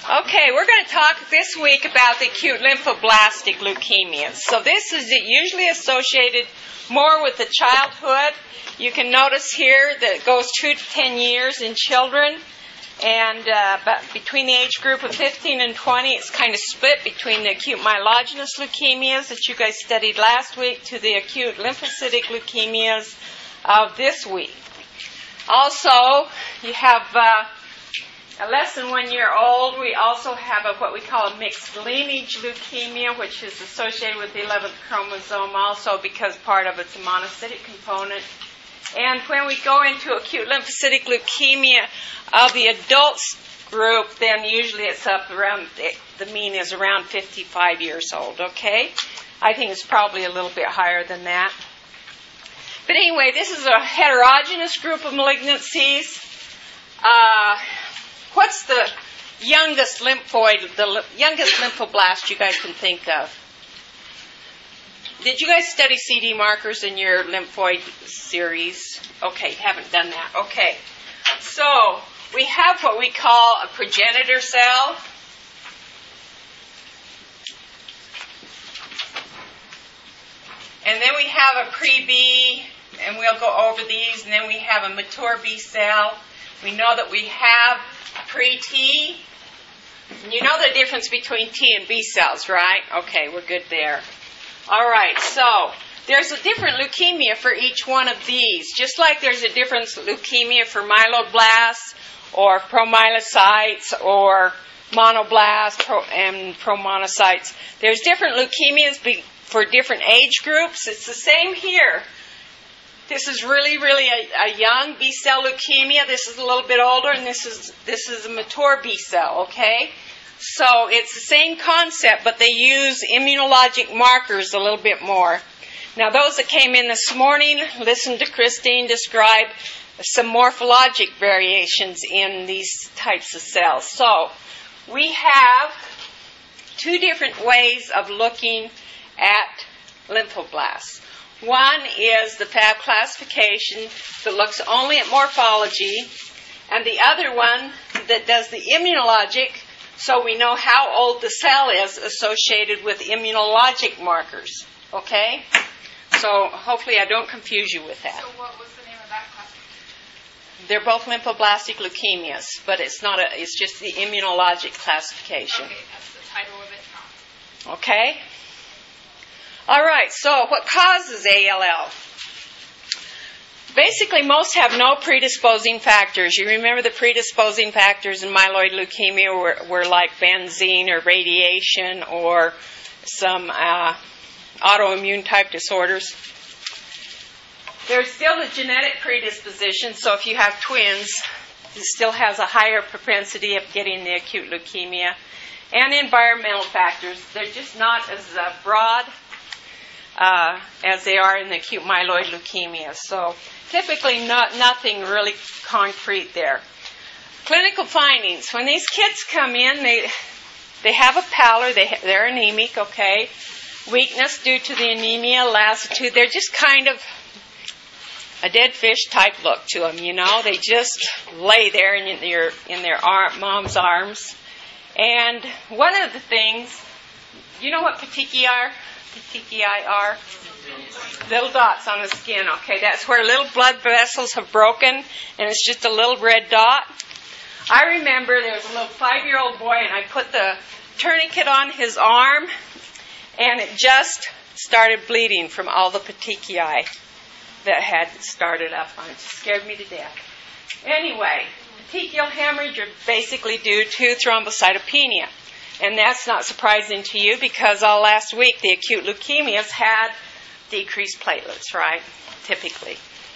Okay, we're going to talk this week about the acute lymphoblastic leukemias. So this is usually associated more with the childhood. You can notice here that it goes 2 to 10 years in children. And but between the age group of 15 and 20, it's kind of split between the acute myelogenous leukemias that you guys studied last week to the acute lymphocytic leukemias of this week. Also, you have less than 1 year old. We also have what we call a mixed lineage leukemia, which is associated with the 11th chromosome also because part of it's a monocytic component. And when we go into acute lymphocytic leukemia of the adults group, then usually it's up around, the mean is around 55 years old, okay? I think it's probably a little bit higher than that. But anyway, this is a heterogeneous group of malignancies. What's the youngest lymphoblast you guys can think of? Did you guys study CD markers in your lymphoid series? Okay, haven't done that. Okay. So, we have what we call a progenitor cell. And then we have a pre-B, and we'll go over these, and then we have a mature B cell. We know that we have pre-T. You know the difference between T and B cells, right? Okay, we're good there. All right, so there's a different leukemia for each one of these. Just like there's a different leukemia for myeloblasts or promyelocytes or monoblasts and promonocytes. There's different leukemias for different age groups. It's the same here. This is really a young B-cell leukemia. This is a little bit older, and this is a mature B-cell, okay? So it's the same concept, but they use immunologic markers a little bit more. Now, those that came in this morning, listened to Christine describe some morphologic variations in these types of cells. So we have 2 different ways of looking at lymphoblasts. One is the Fab classification that looks only at morphology, and the other one that does the immunologic, so we know how old the cell is associated with immunologic markers. Okay? So hopefully I don't confuse you with that. So what was the name of that classification? They're both lymphoblastic leukemias, but it's just the immunologic classification. Okay, that's the title of it. Okay? All right, so what causes ALL? Basically, most have no predisposing factors. You remember the predisposing factors in myeloid leukemia were like benzene or radiation or some autoimmune type disorders. There's still the genetic predisposition, so if you have twins, it still has a higher propensity of getting the acute leukemia. And environmental factors, they're just not as broad as they are in the acute myeloid leukemia. So typically nothing really concrete there. Clinical findings. When these kids come in, they have a pallor, they're anemic, okay? Weakness due to the anemia, lassitude. They're just kind of a dead fish type look to them, you know? They just lay there in their mom's arms. And one of the things, you know what petechiae are? Petechiae are little dots on the skin. Okay, that's where little blood vessels have broken, and it's just a little red dot. I remember there was a little 5-year-old boy, and I put the tourniquet on his arm, and it just started bleeding from all the petechiae that had started up on it. It scared me to death. Anyway, petechial hemorrhage are basically due to thrombocytopenia. And that's not surprising to you because all last week the acute leukemias had decreased platelets, right? Typically.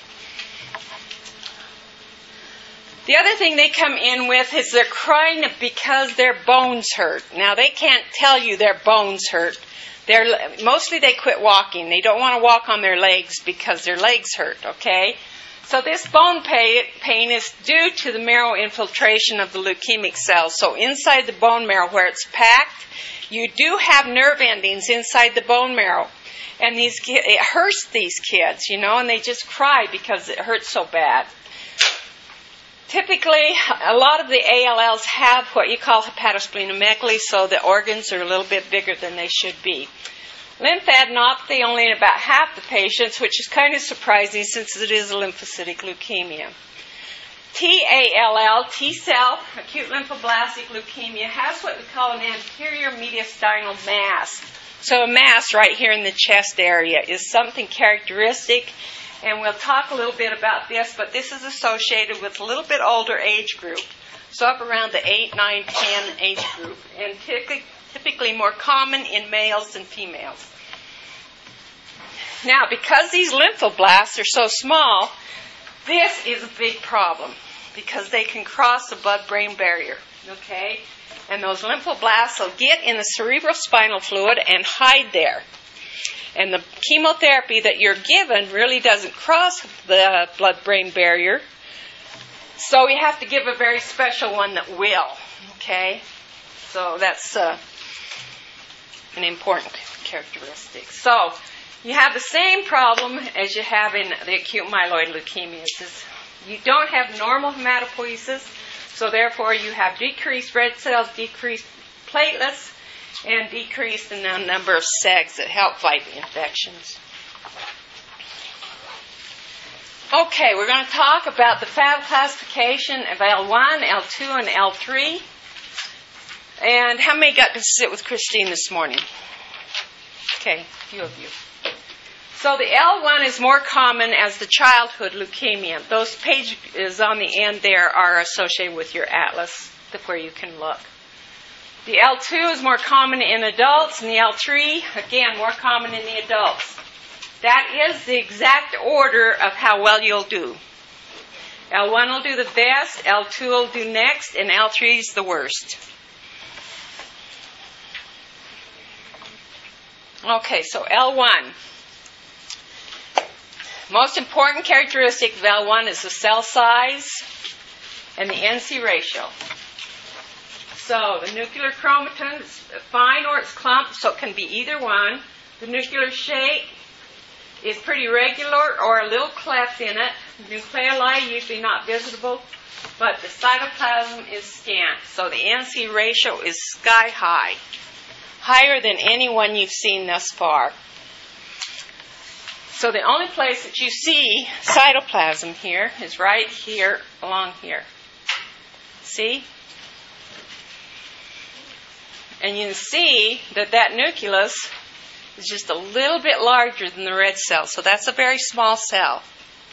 The other thing they come in with is they're crying because their bones hurt. Now, they can't tell you their bones hurt. Mostly they quit walking. They don't want to walk on their legs because their legs hurt, okay? So this bone pain is due to the marrow infiltration of the leukemic cells. So inside the bone marrow where it's packed, you do have nerve endings inside the bone marrow. And it hurts these kids, you know, and they just cry because it hurts so bad. Typically, a lot of the ALLs have what you call hepatosplenomegaly, so the organs are a little bit bigger than they should be. Lymphadenopathy only in about half the patients, which is kind of surprising since it is a lymphocytic leukemia. TALL, T-cell acute lymphoblastic leukemia, has what we call an anterior mediastinal mass. So a mass right here in the chest area is something characteristic, and we'll talk a little bit about this, but this is associated with a little bit older age group, so up around the 8, 9, 10 age group, and typically more common in males than females. Now, because these lymphoblasts are so small, this is a big problem because they can cross the blood-brain barrier, okay? And those lymphoblasts will get in the cerebrospinal fluid and hide there. And the chemotherapy that you're given really doesn't cross the blood-brain barrier, so you have to give a very special one that will, okay? So that's an important characteristic. So you have the same problem as you have in the acute myeloid leukemias. You don't have normal hematopoiesis, so therefore you have decreased red cells, decreased platelets, and decreased in the number of SEGs that help fight the infections. Okay, we're going to talk about the FAB classification of L1, L2, and L3. And how many got to sit with Christine this morning? Okay, a few of you. So the L1 is more common as the childhood leukemia. Those pages on the end there are associated with your atlas, where you can look. The L2 is more common in adults, and the L3, again, more common in the adults. That is the exact order of how well you'll do. L1 will do the best, L2 will do next, and L3 is the worst. Okay, so L1. Most important characteristic of L1 is the cell size and the NC ratio. So the nuclear chromatin is fine or it's clumped, so it can be either one. The nuclear shape is pretty regular or a little cleft in it. Nucleoli usually not visible, but the cytoplasm is scant. So the NC ratio is sky high, higher than any one you've seen thus far. So the only place that you see cytoplasm here is right here along here. See? And you can see that that nucleus is just a little bit larger than the red cell. So that's a very small cell.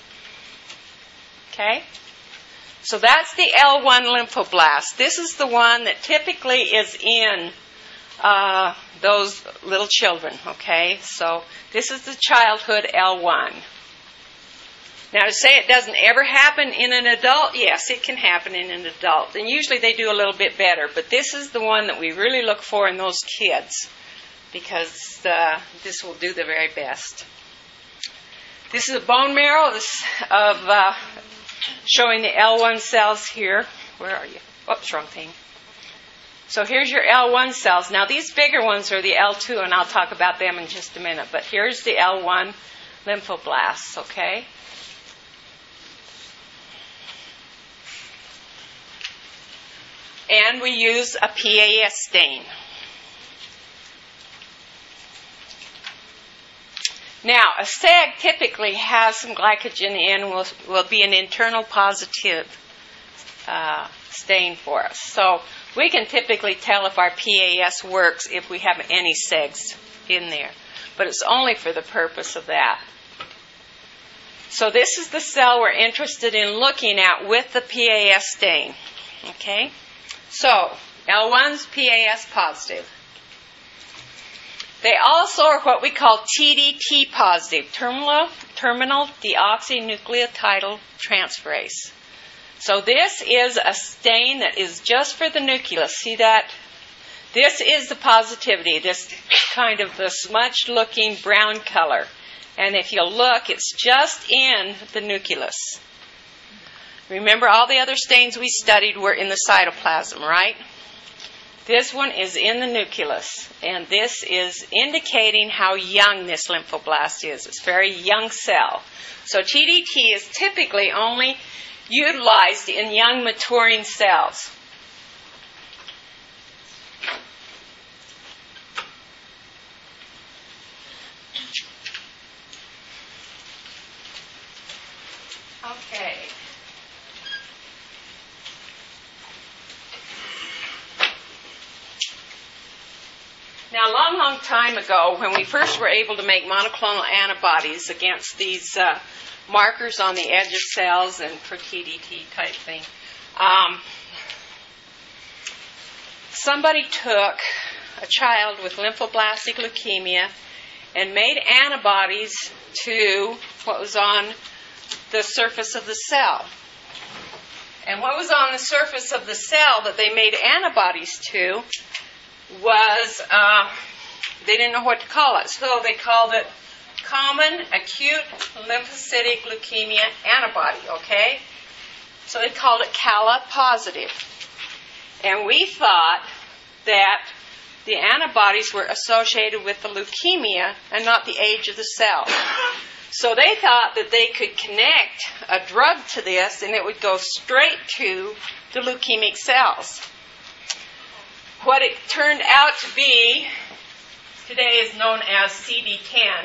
Okay? So that's the L1 lymphoblast. This is the one that typically is in those little children. Okay? So this is the childhood L1. Now, to say it doesn't ever happen in an adult, yes, it can happen in an adult. And usually they do a little bit better. But this is the one that we really look for in those kids, because this will do the very best. This is a bone marrow of showing the L1 cells here. Where are you? Oops, wrong thing. So here's your L1 cells. Now, these bigger ones are the L2, and I'll talk about them in just a minute. But here's the L1 lymphoblasts, okay? And we use a PAS stain. Now, a SEG typically has some glycogen in and will be an internal positive stain for us. So we can typically tell if our PAS works if we have any SEGs in there. But it's only for the purpose of that. So this is the cell we're interested in looking at with the PAS stain. Okay? So, L1's PAS positive. They also are what we call TDT positive, terminal deoxynucleotide transferase. So this is a stain that is just for the nucleus. See that? This is the positivity, this kind of the smudged-looking brown color. And if you look, it's just in the nucleus. Remember, all the other stains we studied were in the cytoplasm, right? This one is in the nucleus, and this is indicating how young this lymphoblast is. It's a very young cell. So TDT is typically only utilized in young maturing cells. Okay. Now, a long, long time ago, when we first were able to make monoclonal antibodies against these markers on the edge of cells and for TDT type thing, somebody took a child with lymphoblastic leukemia and made antibodies to what was on the surface of the cell. And what was on the surface of the cell that they made antibodies to was, they didn't know what to call it, so they called it common acute lymphocytic leukemia antibody, okay? So they called it CALA positive. And we thought that the antibodies were associated with the leukemia and not the age of the cell. So they thought that they could connect a drug to this and it would go straight to the leukemic cells. What it turned out to be today is known as CD10.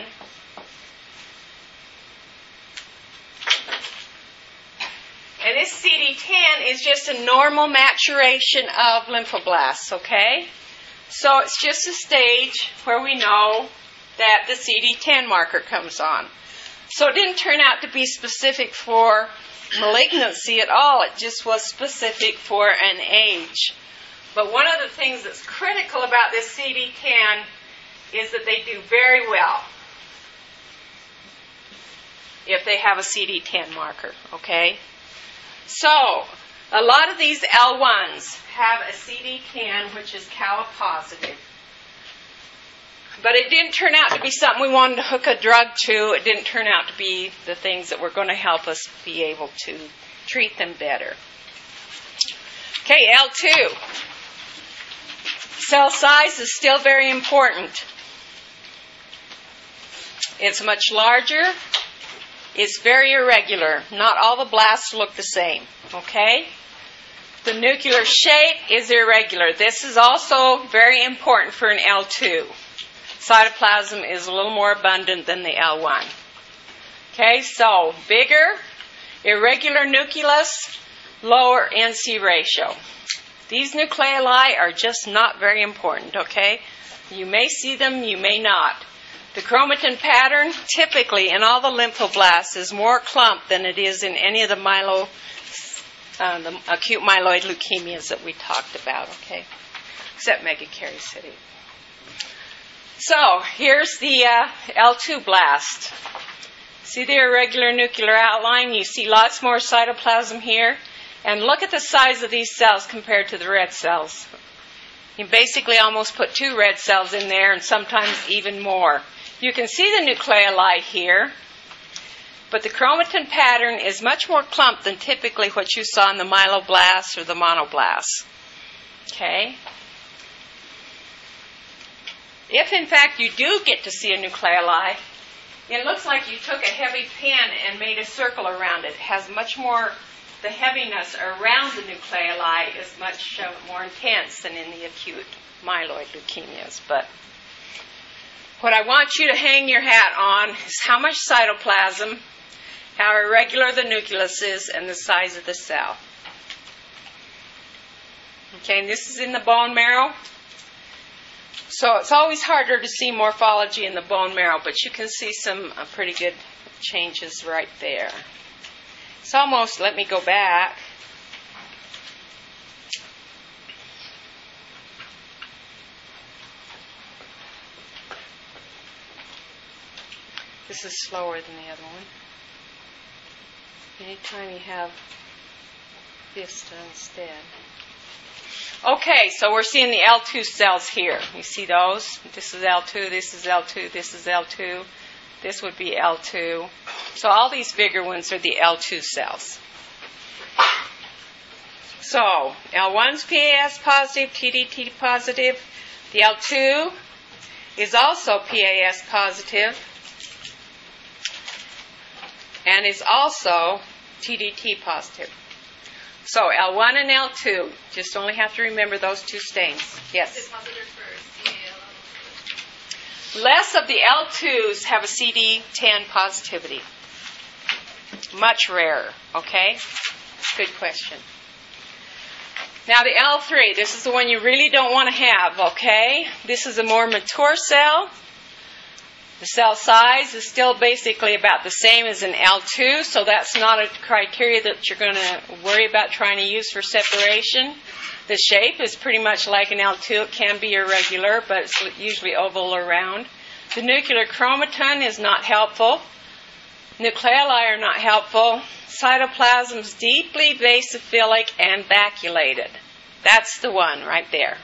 And this CD10 is just a normal maturation of lymphoblasts, okay? So it's just a stage where we know that the CD10 marker comes on. So it didn't turn out to be specific for malignancy at all. It just was specific for an age. But one of the things that's critical about this CD10 is that they do very well if they have a CD10 marker, okay? So, a lot of these L1s have a CD10, which is CALA positive. But it didn't turn out to be something we wanted to hook a drug to. It didn't turn out to be the things that were going to help us be able to treat them better. Okay, L2. Cell size is still very important. It's much larger. It's very irregular. Not all the blasts look the same, okay? The nuclear shape is irregular. This is also very important for an L2. Cytoplasm is a little more abundant than the L1. Okay, so bigger, irregular nucleus, lower NC ratio. These nucleoli are just not very important, okay? You may see them, you may not. The chromatin pattern, typically in all the lymphoblasts, is more clumped than it is in any of the acute myeloid leukemias that we talked about, okay? Except megakaryocytic. So, here's the L2 blast. See the irregular nuclear outline? You see lots more cytoplasm here. And look at the size of these cells compared to the red cells. You basically almost put 2 red cells in there and sometimes even more. You can see the nucleoli here, but the chromatin pattern is much more clumped than typically what you saw in the myeloblasts or the monoblasts. Okay? If, in fact, you do get to see a nucleoli, it looks like you took a heavy pen and made a circle around it. It has much more, the heaviness around the nucleoli is much more intense than in the acute myeloid leukemias. But what I want you to hang your hat on is how much cytoplasm, how irregular the nucleus is, and the size of the cell. Okay, and this is in the bone marrow. So it's always harder to see morphology in the bone marrow, but you can see some pretty good changes right there. It's almost, let me go back. This is slower than the other one. Anytime you have VISTA instead. Okay, so we're seeing the L2 cells here. You see those? This is L2, this is L2, this is L2. This would be L2. So all these bigger ones are the L2 cells. So L1's PAS positive, TDT positive. The L2 is also PAS positive and is also TDT positive. So L1 and L2, just only have to remember those two stains. Yes? Is it positive for CAL? Less of the L2s have a CD10 positivity. Much rarer, okay? Good question. Now the L3, this is the one you really don't want to have, okay? This is a more mature cell. The cell size is still basically about the same as an L2, so that's not a criteria that you're going to worry about trying to use for separation. The shape is pretty much like an L2. It can be irregular, but it's usually oval or round. The nuclear chromatin is not helpful. Nucleoli are not helpful. Cytoplasm is deeply basophilic and vacuolated. That's the one right there.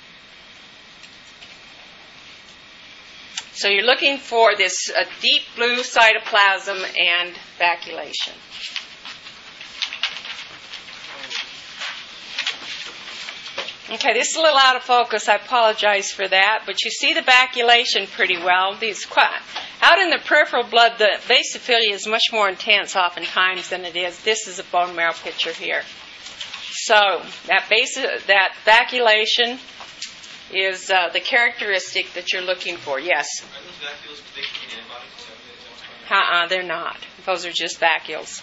So you're looking for this deep blue cytoplasm and vacuolation. Okay, this is a little out of focus. I apologize for that, but you see the vacuolation pretty well. Out in the peripheral blood, the basophilia is much more intense oftentimes than it is. This is a bone marrow picture here. So that vacuolation is the characteristic that you're looking for. Yes? Are those vacuoles predicting antibodies? They're not. Those are just vacuoles.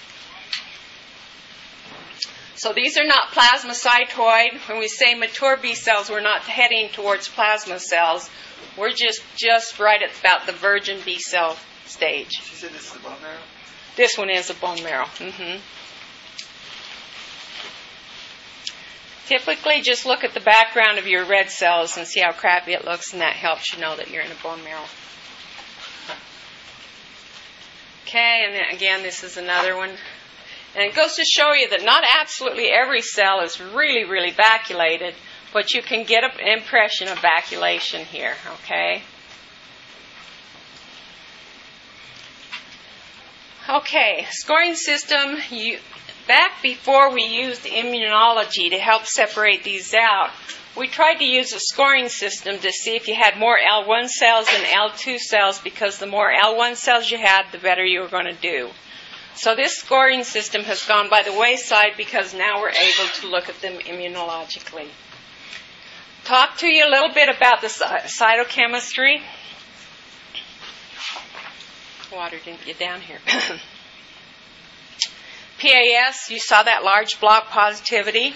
So these are not plasmacytoid. When we say mature B cells, we're not heading towards plasma cells. We're just right at about the virgin B cell stage. She said this is a bone marrow? This one is a bone marrow. Mm-hmm. Typically, just look at the background of your red cells and see how crappy it looks, and that helps you know that you're in a bone marrow. Okay, and then again, this is another one. And it goes to show you that not absolutely every cell is really, really vacuolated, but you can get an impression of vacuolation here, okay? Okay, scoring system. Back before we used immunology to help separate these out, we tried to use a scoring system to see if you had more L1 cells than L2 cells, because the more L1 cells you had, the better you were going to do. So this scoring system has gone by the wayside because now we're able to look at them immunologically. Talk to you a little bit about the cytochemistry. Water didn't get down here. PAS, you saw that large block positivity.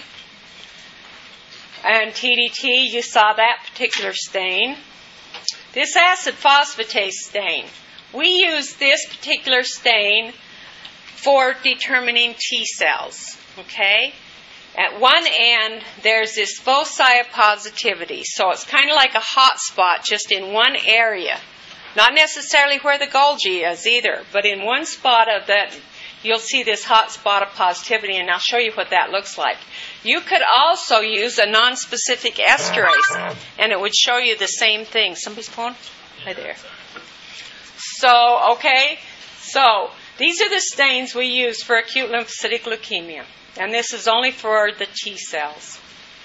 And TDT, you saw that particular stain. This acid phosphatase stain, we use this particular stain for determining T cells, okay? At one end, there's this foci of positivity. So it's kind of like a hot spot just in one area. Not necessarily where the Golgi is either, but in one spot of that, you'll see this hot spot of positivity, and I'll show you what that looks like. You could also use a non-specific esterase, and it would show you the same thing. Somebody's phone? Hi there. So, okay, so these are the stains we use for acute lymphocytic leukemia, and this is only for the T cells.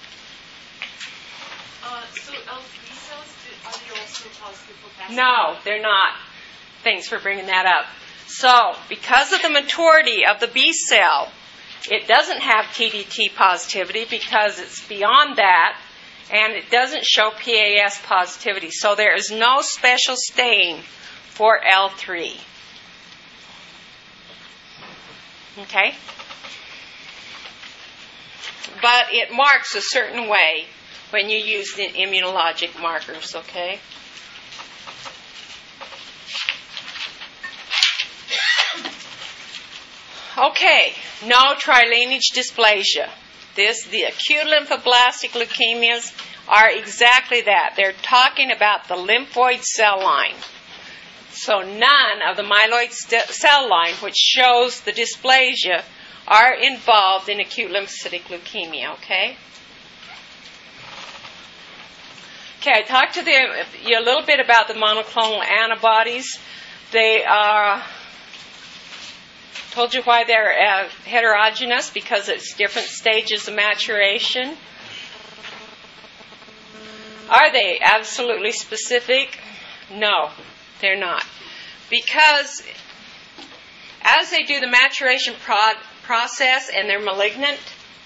So L3 cells, are they also positive for plasma? No, they're not. Thanks for bringing that up. So, because of the maturity of the B cell, it doesn't have TDT positivity because it's beyond that, and it doesn't show PAS positivity. So there is no special stain for L3. Okay? But it marks a certain way when you use the immunologic markers, okay? Okay, no trilineage dysplasia. The acute lymphoblastic leukemias are exactly that. They're talking about the lymphoid cell line. So none of the myeloid cell line, which shows the dysplasia, are involved in acute lymphocytic leukemia, okay? Okay, I talked to you a little bit about the monoclonal antibodies. They are... Told you why they're heterogeneous, because it's different stages of maturation. Are they absolutely specific? No, they're not. Because as they do the maturation process and they're malignant,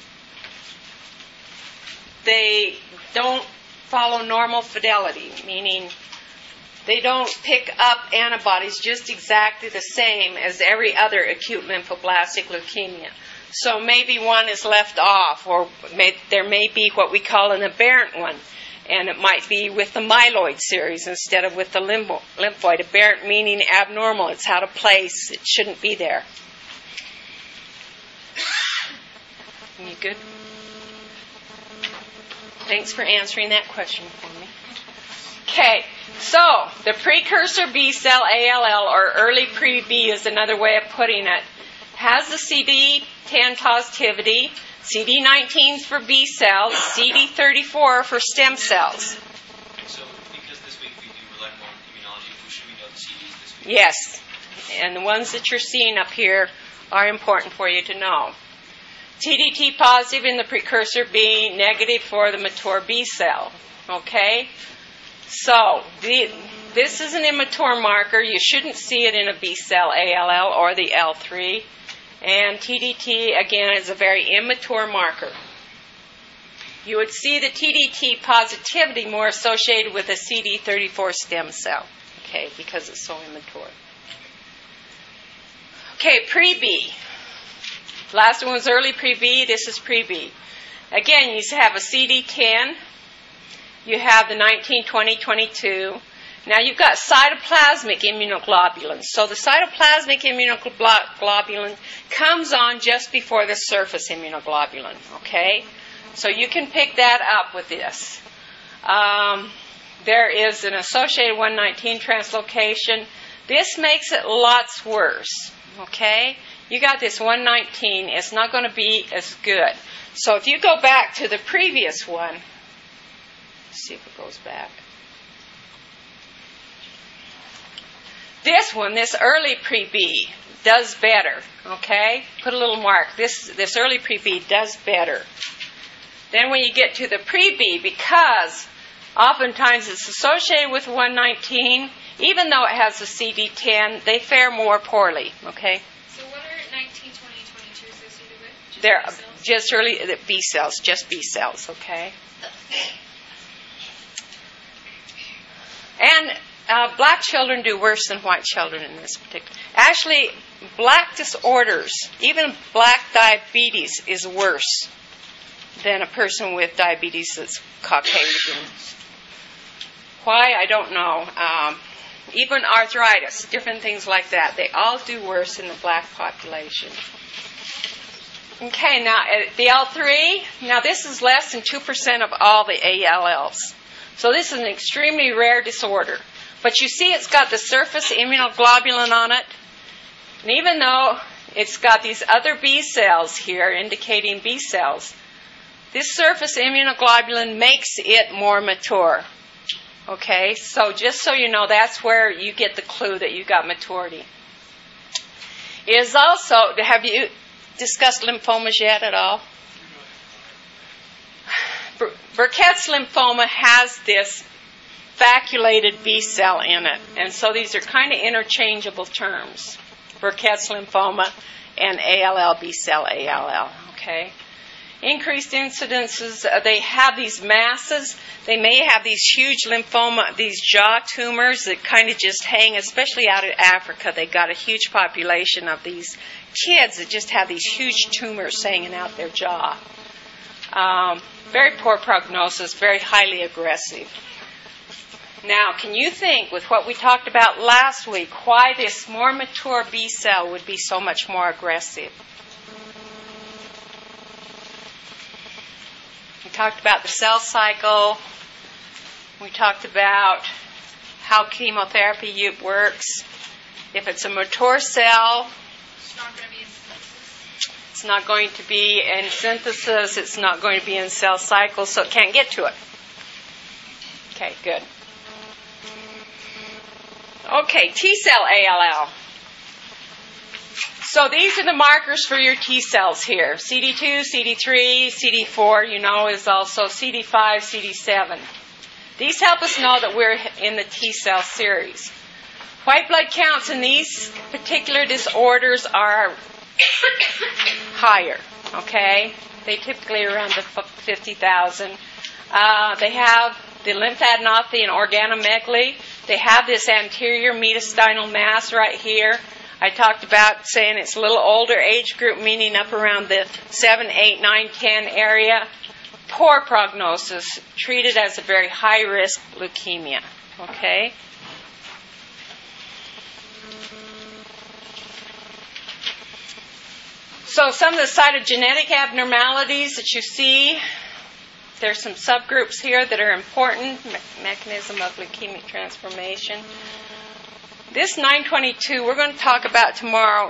they don't follow normal fidelity, meaning they don't pick up antibodies just exactly the same as every other acute lymphoblastic leukemia. So maybe one is left off, or there may be what we call an aberrant one, and it might be with the myeloid series instead of with the lymphoid. Aberrant meaning abnormal, it's out of place, it shouldn't be there. You good? Thanks for answering that question for me. Okay, so the precursor B cell ALL, or early pre-B is another way of putting it, has the CD10 positivity, CD19 for B cells, CD34 for stem cells. So, because this week we do rely more on immunology, should we know the CDs this week? Yes, and the ones that you're seeing up here are important for you to know. TDT positive in the precursor B, negative for the mature B cell. Okay? So, this is an immature marker. You shouldn't see it in a B cell ALL or the L3. And TDT, again, is a very immature marker. You would see the TDT positivity more associated with a CD34 stem cell, okay, because it's so immature. Okay, pre-B. Last one was early pre-B, this is pre-B. Again, you have a CD10, you have the 19, 20, 22. Now you've got cytoplasmic immunoglobulin. So the cytoplasmic immunoglobulin comes on just before the surface immunoglobulin, okay? So you can pick that up with this. There is an associated 119 translocation. This makes it lots worse, okay? You got this 119, it's not going to be as good. So if you go back to the previous one, let's see if it goes back. This one, this early pre-B, does better, okay? Put a little mark. This early pre-B does better. Then when you get to the pre-B, because oftentimes it's associated with 119, even though it has a CD10, they fare more poorly, okay? So what are 19, 20, 22 associated with? They're just early B cells, just B cells, okay? And black children do worse than white children in this particular. Actually, black disorders, even black diabetes, is worse than a person with diabetes that's Caucasian. Why? I don't know. Even arthritis, different things like that, they all do worse in the black population. Okay, now the L3, now this is less than 2% of all the ALLs. So this is an extremely rare disorder. But you see it's got the surface immunoglobulin on it. And even though it's got these other B cells here indicating B cells, this surface immunoglobulin makes it more mature. Okay, so just so you know, that's where you get the clue that you got maturity. It is also, have you discussed lymphomas yet at all? Burkitt's lymphoma has this faculated B cell in it, and so these are kind of interchangeable terms. Burkitt's lymphoma and ALL, B cell ALL, okay? Increased incidences, they have these masses. They may have these huge lymphoma, these jaw tumors that kind of just hang, especially out in Africa. They got a huge population of these kids that just have these huge tumors hanging out their jaw. Very poor prognosis, very highly aggressive. Now, can you think, with what we talked about last week, why this more mature B cell would be so much more aggressive? We talked about the cell cycle. We talked about how chemotherapy works. If it's a mature cell, it's not going to be in synthesis. It's not going to be in cell cycle, so it can't get to it. Okay, good. Okay, T-cell ALL. So these are the markers for your T cells here. CD2, CD3, CD4, you know, is also CD5, CD7. These help us know that we're in the T cell series. White blood counts in these particular disorders are higher, okay? They typically are around the 50,000. They have the lymphadenopathy and organomegaly. They have this anterior mediastinal mass right here. I talked about saying it's a little older age group, meaning up around the 7, 8, 9, 10 area. Poor prognosis, treated as a very high-risk leukemia, okay? So some of the cytogenetic abnormalities that you see, there's some subgroups here that are important, mechanism of leukemic transformation. This 922 we're going to talk about tomorrow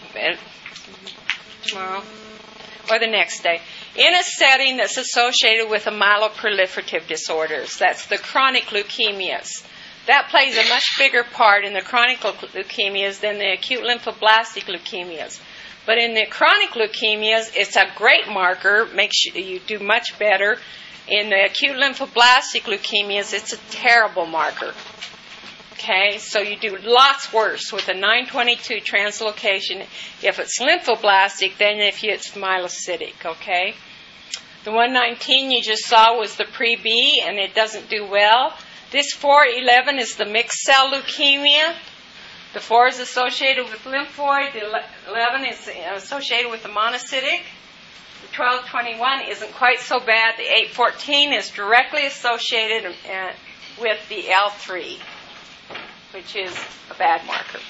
tomorrow or the next day in a setting that's associated with the myeloproliferative disorders. That's the chronic leukemias. That plays a much bigger part in the chronic leukemias than the acute lymphoblastic leukemias. But in the chronic leukemias, it's a great marker, makes you do much better. In the acute lymphoblastic leukemias, it's a terrible marker. Okay, so you do lots worse with a 922 translocation if it's lymphoblastic than if it's myelocytic, okay? The 119 you just saw was the pre-B, and it doesn't do well. This 411 is the mixed cell leukemia. The 4 is associated with lymphoid. The 11 is associated with the monocytic. The 1221 isn't quite so bad. The 814 is directly associated with the L3, which is a bad marker.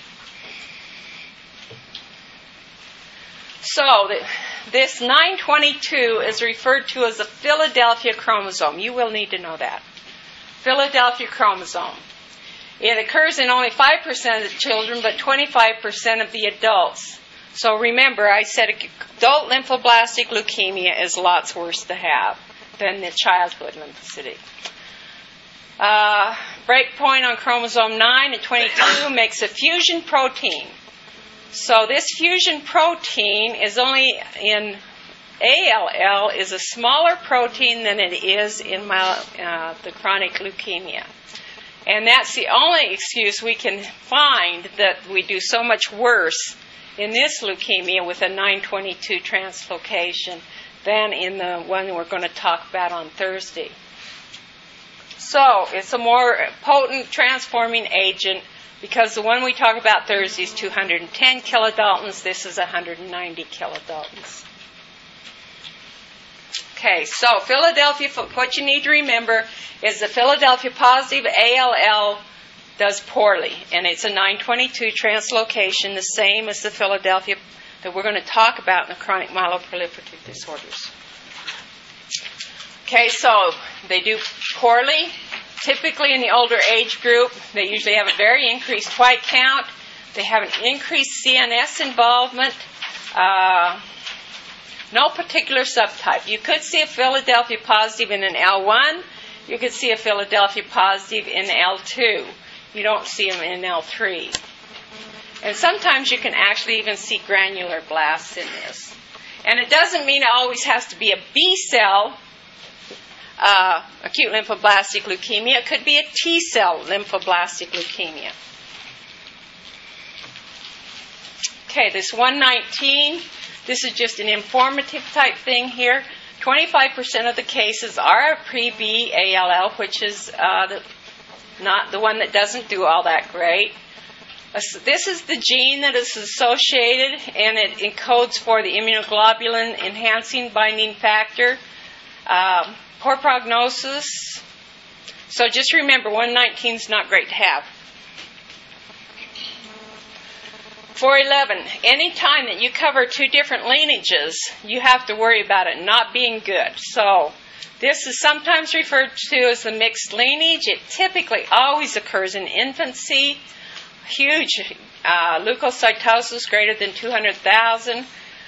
So this 922 is referred to as a Philadelphia chromosome. You will need to know that. Philadelphia chromosome. It occurs in only 5% of the children, but 25% of the adults. So remember, I said adult lymphoblastic leukemia is lots worse to have than the childhood lymphocytic. Breakpoint on chromosome 9 and 22 makes a fusion protein. So this fusion protein is only in ALL is a smaller protein than it is in the chronic leukemia. And that's the only excuse we can find that we do so much worse in this leukemia with a 922 translocation than in the one we're going to talk about on Thursday. So it's a more potent transforming agent because the one we talk about Thursday is 210 kilodaltons. This is 190 kilodaltons. Okay, so Philadelphia, what you need to remember is the Philadelphia positive ALL does poorly, and it's a 922 translocation, the same as the Philadelphia that we're going to talk about in the chronic myeloproliferative disorders. Okay, so they do poorly. Typically in the older age group, they usually have a very increased white count. They have an increased CNS involvement. No particular subtype. You could see a Philadelphia positive in an L1. You could see a Philadelphia positive in L2. You don't see them in L3. And sometimes you can actually even see granular blasts in this. And it doesn't mean it always has to be a B cell acute lymphoblastic leukemia. It could be a T cell lymphoblastic leukemia. Okay, this 119, this is just an informative type thing here. 25% of the cases are a pre-B ALL, which is not the one that doesn't do all that great. This is the gene that is associated, and it encodes for the immunoglobulin enhancing binding factor. Poor prognosis. So just remember, 119 is not great to have. 411, any time that you cover two different lineages, you have to worry about it not being good. So this is sometimes referred to as the mixed lineage. It typically always occurs in infancy. Huge leukocytosis greater than 200,000.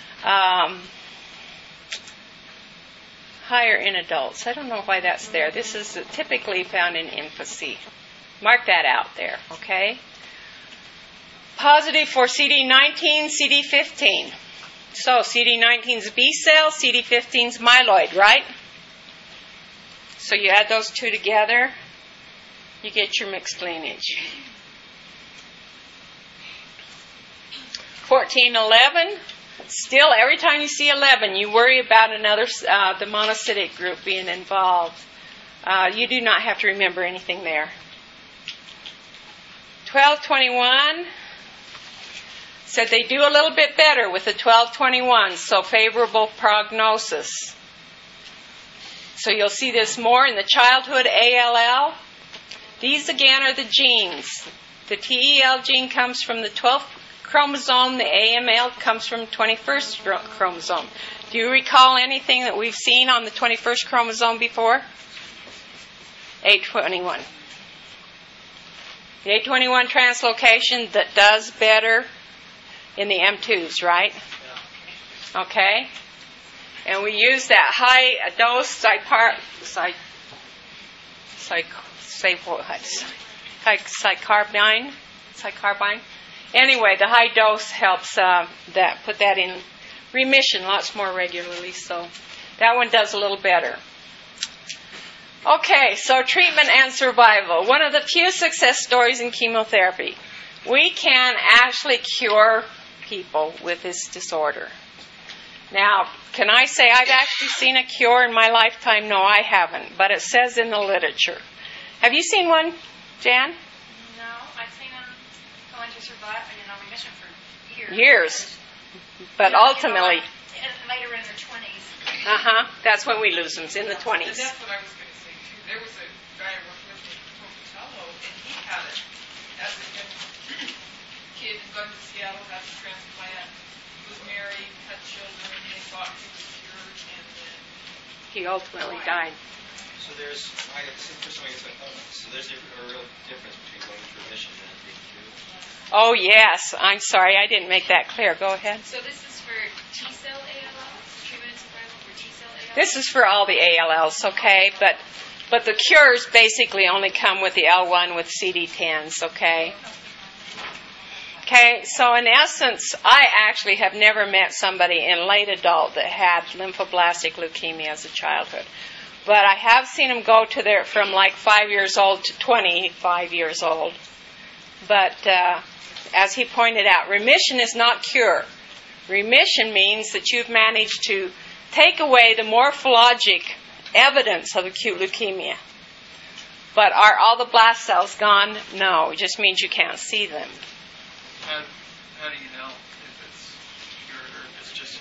Higher in adults. I don't know why that's there. This is typically found in infancy. Mark that out there, okay? Positive for CD19, CD15. So CD19 is B cell, CD15 is myeloid, right? So you add those two together, you get your mixed lineage. 1411, Still, every time you see 11, you worry about another, the monocytic group being involved. You do not have to remember anything there. 1221 said they do a little bit better with the 1221, so favorable prognosis. So you'll see this more in the childhood ALL. These again are the genes. The TEL gene comes from the 12th chromosome. The AML comes from 21st chromosome. Do you recall anything that we've seen on the 21st chromosome before? 821. The 821 translocation that does better in the M2s, right? Okay. And we use that high dose cycarbine. Anyway, the high dose helps put that in remission lots more regularly. So that one does a little better. Okay, so treatment and survival. One of the few success stories in chemotherapy. We can actually cure people with this disorder. Now, can I say I've actually seen a cure in my lifetime? No, I haven't, but it says in the literature. Have you seen one, Jan? No, I've seen them go into remission for years. Years. But ultimately... later in their 20s. That's when we lose them, in the 20s. And that's what I was going to say, too. There was a guy I worked with in Pocatello, and he had it as a kid who got to Seattle, had the transplant, was married, had children, and they thought he was cured, and then he ultimately died. So there's, so there's a real difference between going into remission and being cured. Oh, yes. I'm sorry, I didn't make that clear. Go ahead. So this is for T-cell ALL? Treatment and survival for T-cell ALL? This is for all the ALLs, okay? But the cures basically only come with the L1 with CD10s, okay? Okay, so in essence, I actually have never met somebody in late adult that had lymphoblastic leukemia as a childhood. But I have seen them go to from like 5 years old to 25 years old. But as he pointed out, remission is not cure. Remission means that you've managed to take away the morphologic evidence of acute leukemia. But are all the blast cells gone? No, it just means you can't see them. how do you know if it's cured or if it's just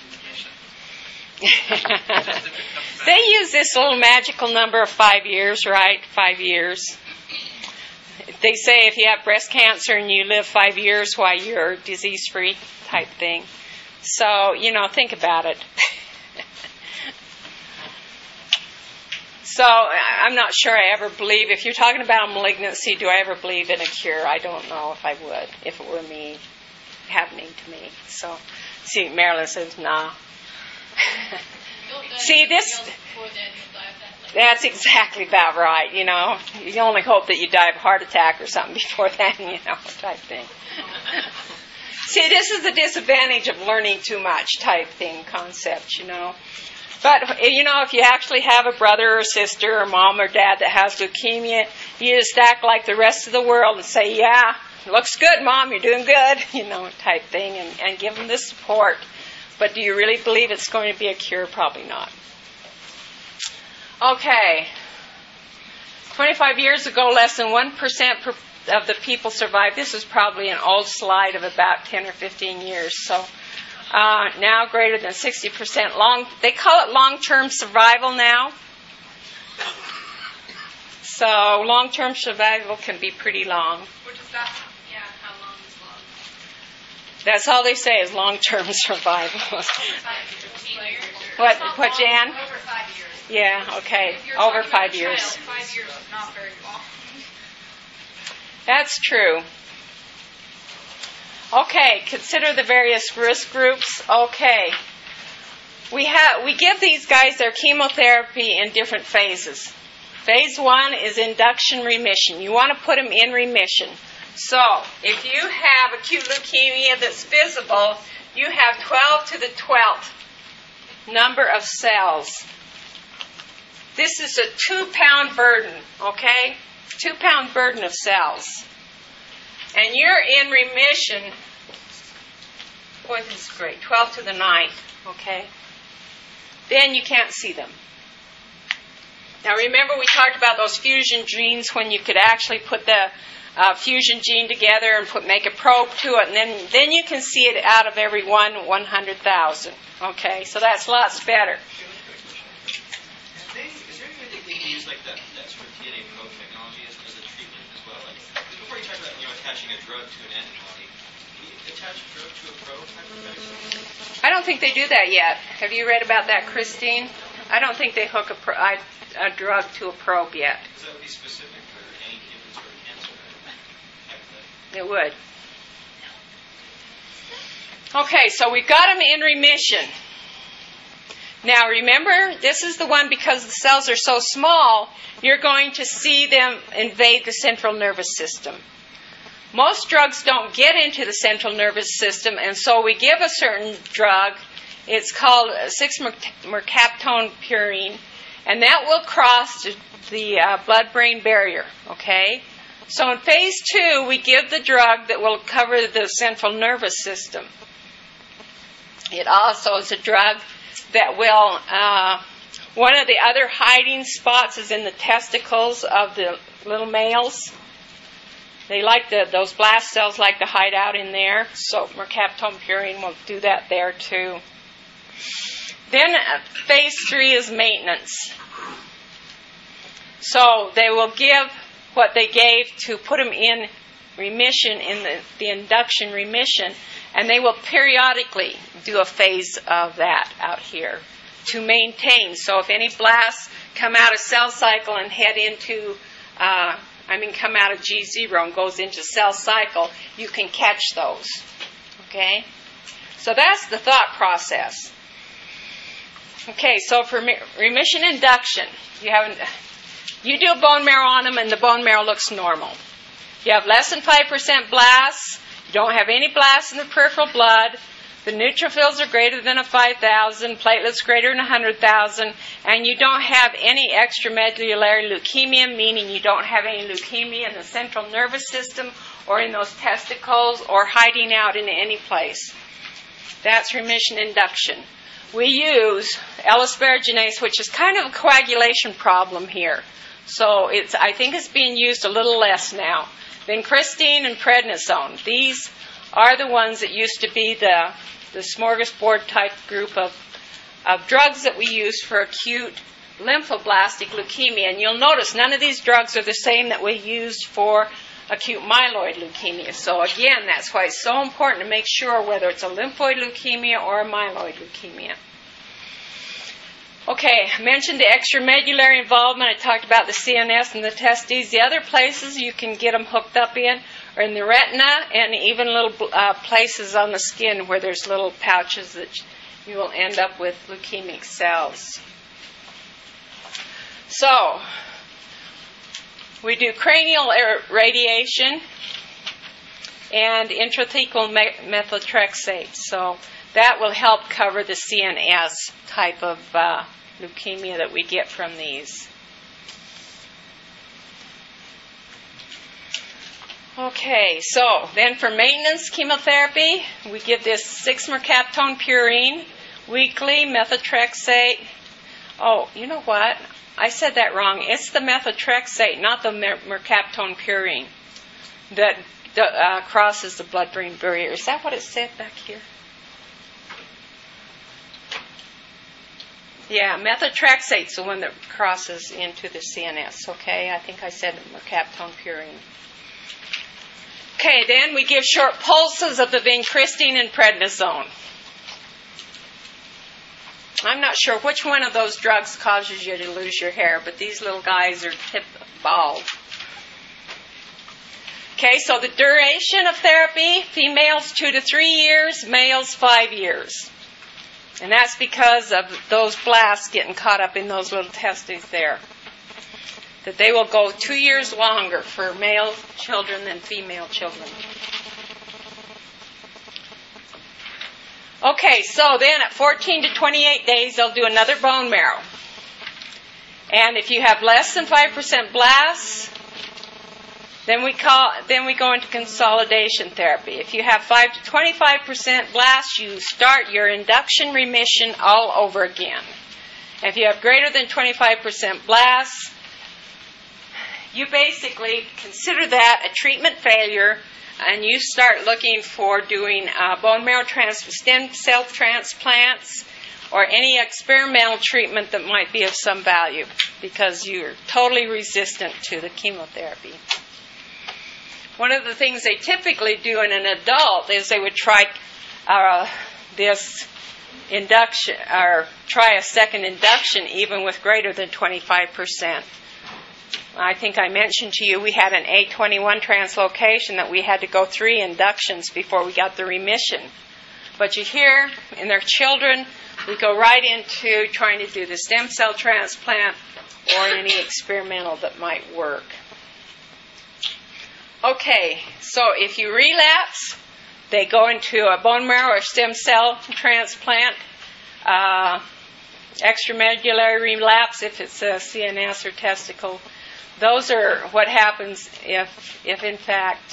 remission? They use this little magical number of 5 years, right? 5 years. They say if you have breast cancer and you live 5 years, why you're disease-free type thing. So, think about it. So, I'm not sure I ever believe, if you're talking about a malignancy, do I ever believe in a cure? I don't know if I would, if it were me, happening to me. So, see, Marilyn says, nah. See, that's exactly about right, You only hope that you die of a heart attack or something before then, type thing. See, this is the disadvantage of learning too much type thing, concept, But, if you actually have a brother or sister or mom or dad that has leukemia, you just act like the rest of the world and say, yeah, looks good, Mom, you're doing good, type thing, and give them the support. But do you really believe it's going to be a cure? Probably not. Okay. 25 years ago, less than 1% of the people survived. This is probably an old slide of about 10 or 15 years. So now greater than 60% they call it long-term survival now. So long-term survival can be pretty long. What does that mean? Yeah, how long is long? That's all they say is long-term survival. 5 years. What, Jan? Over 5 years. Yeah, okay. If you're Over talking 5 about a years. child, 5 years is not very long. That's true. Okay, consider the various risk groups. Okay. We give these guys their chemotherapy in different phases. Phase 1 is induction remission. You want to put them in remission. So, if you have acute leukemia that's visible, you have 12 to the 12th number of cells. This is a 2-pound burden, okay? 2-pound burden of cells. And you're in remission boy, this is great. 12 to the 9th, okay? Then you can't see them. Now remember we talked about those fusion genes when you could actually put the fusion gene together and make a probe to it, and then you can see it out of every 100,000. Okay, so that's lots better. Is there any way they can use like that sort of DNA probe technology as a treatment as well? Like, before you talk about attaching a drug to an antibody, can you attach a drug to a probe hypothetically? I don't think they do that yet. Have you read about that, Christine? I don't think they hook a drug to a probe yet. Because that would be specific for any given sort of cancer. It would. Okay, so we've got them in remission. Now remember, this is the one, because the cells are so small, you're going to see them invade the central nervous system. Most drugs don't get into the central nervous system, and so we give a certain drug. It's called 6-mercaptone purine, and that will cross the blood-brain barrier, okay? So in phase 2, we give the drug that will cover the central nervous system. It also is a drug that will, one of the other hiding spots is in the testicles of the little males. They like those blast cells like to hide out in there, so mercaptone purine will do that there too. Then phase 3 is maintenance. So they will give what they gave to put them in remission, in the induction remission, and they will periodically do a phase of that out here to maintain. So if any blasts come out of cell cycle and head into, come out of G0 and goes into cell cycle, you can catch those. Okay? So that's the thought process. Okay, so for remission induction, you do a bone marrow on them and the bone marrow looks normal. You have less than 5% blasts. You don't have any blasts in the peripheral blood. The neutrophils are greater than 5,000, platelets greater than 100,000, and you don't have any extramedullary leukemia, meaning you don't have any leukemia in the central nervous system or in those testicles or hiding out in any place. That's remission induction. We use L-asparaginase, which is kind of a coagulation problem here. So I think it's being used a little less now. Vincristine and prednisone. These are the ones that used to be the smorgasbord type group of drugs that we use for acute lymphoblastic leukemia. And you'll notice none of these drugs are the same that we used for acute myeloid leukemia. So again, that's why it's so important to make sure whether it's a lymphoid leukemia or a myeloid leukemia. Okay, I mentioned the extramedullary involvement. I talked about the CNS and the testes. The other places you can get them hooked up in are in the retina and even little places on the skin where there's little pouches that you will end up with leukemic cells. So, we do cranial radiation and intrathecal methotrexate. So that will help cover the CNS type of leukemia that we get from these. Okay, so then for maintenance chemotherapy, we give this 6-mercaptone purine, weekly methotrexate. Oh, you know what? I said that wrong. It's the methotrexate, not the mercaptone purine that crosses the blood-brain barrier. Is that what it said back here? Yeah, methotrexate's the one that crosses into the CNS, okay? I think I said mercaptone purine. Okay, then we give short pulses of the vincristine and prednisone. I'm not sure which one of those drugs causes you to lose your hair, but these little guys are bald. Okay, so the duration of therapy, females 2 to 3 years, males 5 years. And that's because of those blasts getting caught up in those little testes there. That they will go 2 years longer for male children than female children. Okay, so then at 14 to 28 days, they'll do another bone marrow. And if you have less than 5% blasts, Then we go into consolidation therapy. If you have 5 to 25% blasts, you start your induction remission all over again. If you have greater than 25% blasts, you basically consider that a treatment failure, and you start looking for doing bone marrow stem cell transplants or any experimental treatment that might be of some value, because you're totally resistant to the chemotherapy. One of the things they typically do in an adult is they would try this induction, or try a second induction even with greater than 25%. I think I mentioned to you we had an A21 translocation that we had to go 3 inductions before we got the remission. But you hear in their children, we go right into trying to do the stem cell transplant or any experimental that might work. Okay, so if you relapse, they go into a bone marrow or stem cell transplant. Extramedullary relapse, if it's a CNS or testicle. Those are what happens if in fact,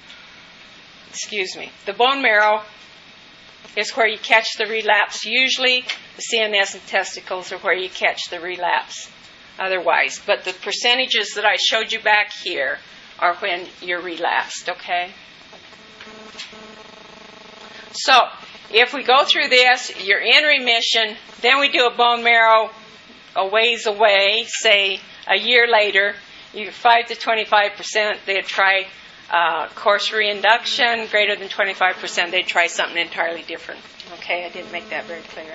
the bone marrow is where you catch the relapse. Usually the CNS and testicles are where you catch the relapse otherwise. But the percentages that I showed you back here are when you're relapsed, okay? So, if we go through this, you're in remission, then we do a bone marrow a ways away, say a year later, you're 5 to 25%, they'd try course reinduction, greater than 25%, they'd try something entirely different. Okay, I didn't make that very clear.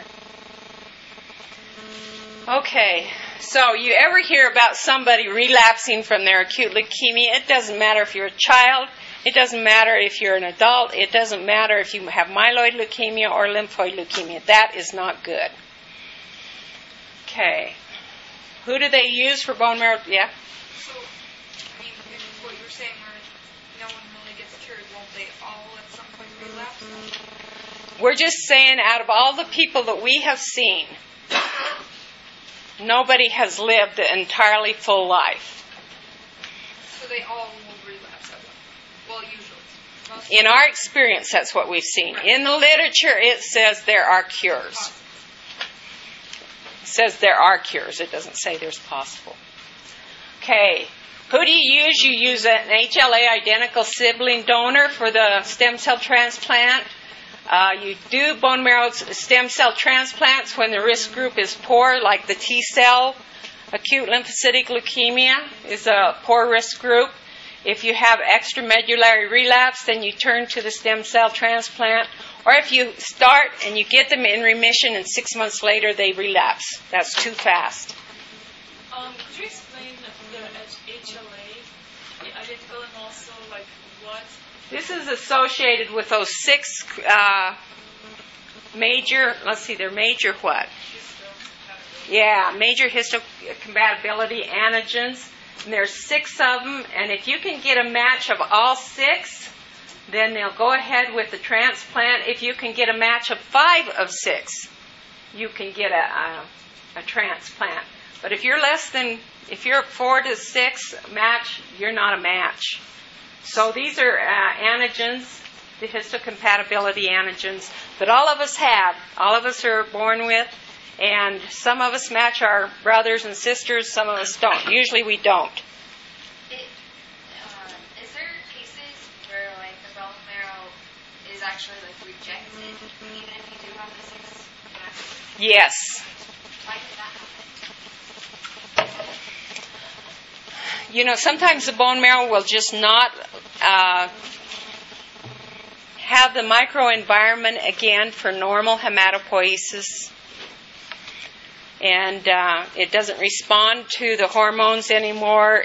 Okay, so you ever hear about somebody relapsing from their acute leukemia? It doesn't matter if you're a child, it doesn't matter if you're an adult, it doesn't matter if you have myeloid leukemia or lymphoid leukemia. That is not good. Okay, who do they use for bone marrow? Yeah? So, I mean, if what you're saying where no one really gets cured, won't they all at some point relapse? We're just saying out of all the people that we have seen, nobody has lived an entirely full life. So they all will relapse at one. Well, usually. In our experience, that's what we've seen. In the literature, it says there are cures. It says there are cures. It doesn't say there's possible. Okay. Who do you use? You use an HLA identical sibling donor for the stem cell transplant. You do bone marrow stem cell transplants when the risk group is poor, like the T-cell acute lymphocytic leukemia is a poor risk group. If you have extramedullary relapse, then you turn to the stem cell transplant. Or if you start and you get them in remission and 6 months later they relapse. That's too fast. Could you explain the HLA, the identical, and also like what? This is associated with those 6 major, they're major what? Yeah, major histocompatibility antigens. And there's 6 of them, and if you can get a match of all 6, then they'll go ahead with the transplant. If you can get a match of 5 of 6, you can get a transplant. But if you're 4 to 6 match, you're not a match. So these are antigens, the histocompatibility antigens that all of us have, all of us are born with, and some of us match our brothers and sisters, some of us don't. Usually we don't. Is there cases where like the bone marrow is actually like rejected even if you do have the 6 matches? Yes. Why does that happen? Sometimes the bone marrow will just not have the microenvironment again for normal hematopoiesis. And it doesn't respond to the hormones anymore.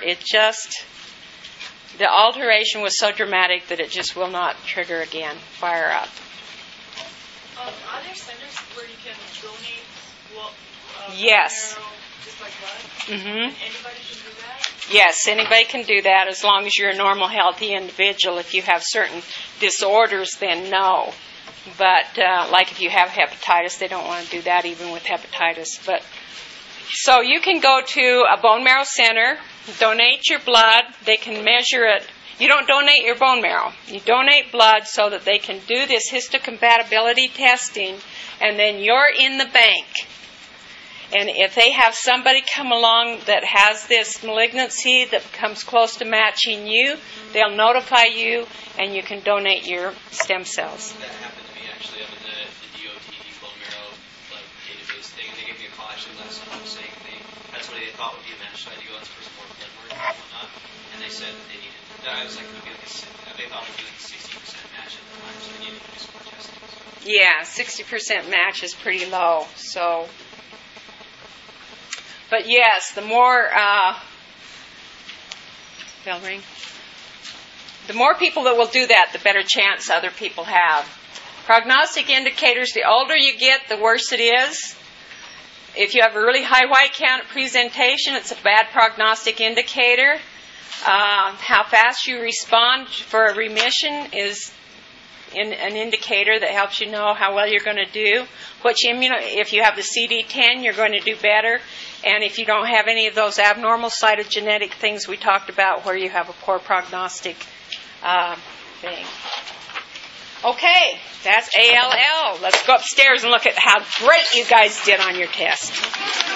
The alteration was so dramatic that it just will not trigger again, fire up. Are there centers where you can donate yes. marrow just like blood? Mm-hmm. Anybody can do that? Yes, anybody can do that as long as you're a normal, healthy individual. If you have certain disorders, then no. But like if you have hepatitis, they don't want to do that even with hepatitis. But So you can go to a bone marrow center, donate your blood. They can measure it. You don't donate your bone marrow. You donate blood so that they can do this histocompatibility testing, and then you're in the bank. And if they have somebody come along that has this malignancy that comes close to matching you, they'll notify you, and you can donate your stem cells. That happened to me, actually. I'm in the DOT bone marrow database thing, and they gave me a call actually last time saying that's what they thought would be a match, so I had to go for some more blood work and whatnot. And they said they needed, I was like, it would be they thought it would be like a 60% match at the time, so they needed to do some more testing. Yeah, 60% match is pretty low. So, but yes, the more bell ring. The more people that will do that, the better chance other people have. Prognostic indicators: the older you get, the worse it is. If you have a really high white count at presentation, it's a bad prognostic indicator. How fast you respond for a remission is an indicator that helps you know how well you're going to do. If you have the CD10, you're going to do better. And if you don't have any of those abnormal cytogenetic things we talked about where you have a poor prognostic thing. Okay, that's ALL. Let's go upstairs and look at how great you guys did on your test.